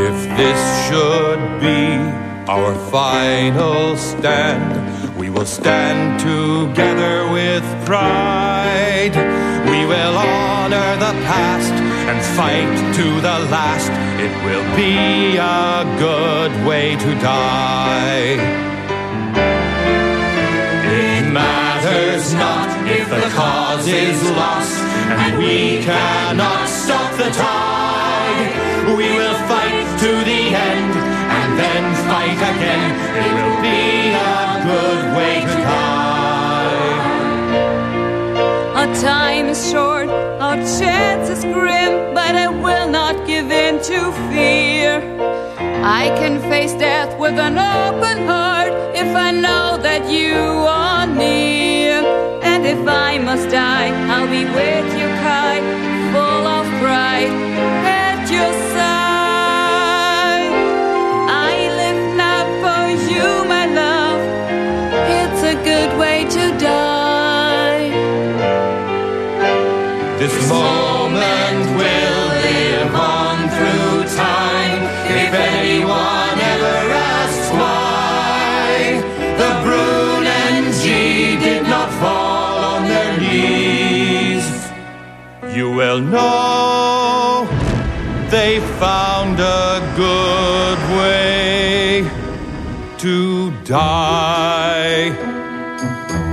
If this should be our final stand, we will stand together with pride. We will honor the past and fight to the last. It will be a good way to die. It matters not if the cause is lost and we cannot stop the tide. We will fight to the end and then fight again. It will be a good way to die. Our time is short, our chance is grim, but I will not give in to fear. I can face death with an open heart if I know that you are near. And if I must die, I'll be with you, Kai, full of pride, at your side. I live now for you, my love. It's a good way to die. This moment will live on through time. If anyone ever asks why the Brune and G did not fall on their knees, you will know they found a good way to die.